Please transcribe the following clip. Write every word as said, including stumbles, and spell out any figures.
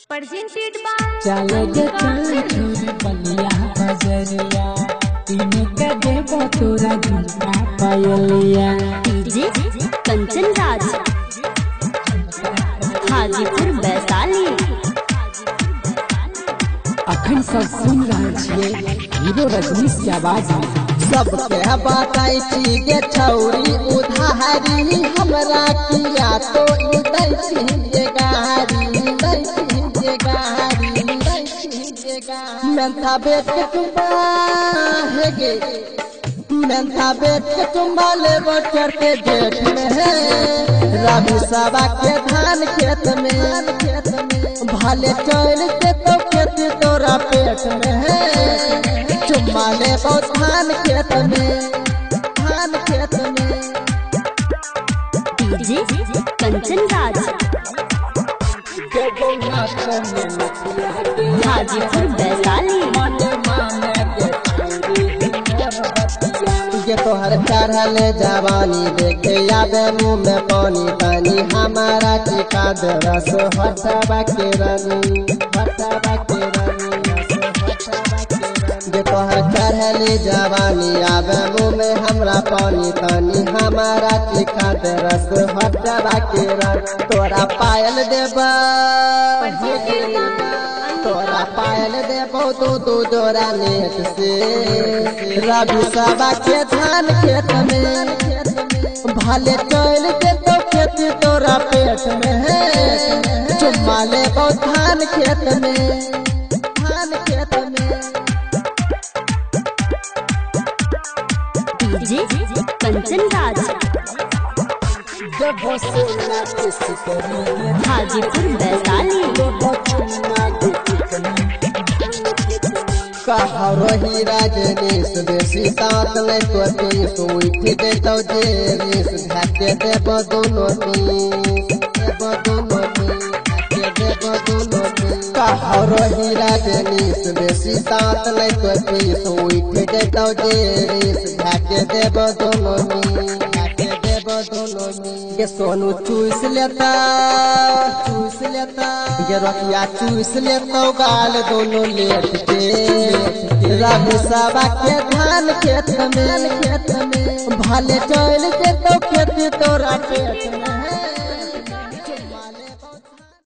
presented by चले गे चल छोरी बलिया बजरिया तीनों का देबो तोरा झुमका पायलिया। डीजे कंचन राज हाजीपुर वैशाली। अखन सब सुन रहे छिए हीरो रजनीश के आवाज में। सबके बताई छी गे छौरी उधारी हमरा किया तो दै छी गे गारी दै छी गे गारी दै छी गे गारी। मेंथा बेट के तुम्बा है गे मेंथा बेट के तुम्बा लेबो चढ़ते जेठ में है रवि सबा के धान खेत में खेत में भाले चल के तो खेत तोरा पेट में है चुम्मा ले बहुत धान खेत में धान खेत में। डीजे कंचन राज हाजीपुर वैशाली। ये तोहर चढ़ल जवानी देखे आवे मुँह में पानी पानी हमारा टिका दे रस हटवा के रानी हटवा के रानी ये तोहर चढ़ल जवानी आवे मुँह में हमरा पानी पानी हमारा टिका दे रस हटवा के रानी। तोरा पायल देबा तोरा पायल देबो दू दू जोड़ा नेट से रवि सबा के धान खेत में भाले चल के तो खेत तोरा पेट में है चुम्मा लेबो धान खेत में धान खेत में। डीजे कंचन राज हाजीपुर वैशाली। कहरो ही राजनीश बेसी साथ नहीं तो तीस उठ देतो जेरीस ढाके देबो दोनों तीस देबो दोनों तीस ढाके देबो दोनों तीस। कहरो ही राजनीश बेसी साथ नहीं तो तीस उठ देतो जेरीस ढाके देबो दोनों तीस ढाके देबो दोनों तीस। ये सोनू चूस लेता चूस लेता ये रतिया चूस लेता गाल दोनों लेट के रवि सबा के धान खेत में खेत में भाले चल के तो खेत तोरा पेट में है।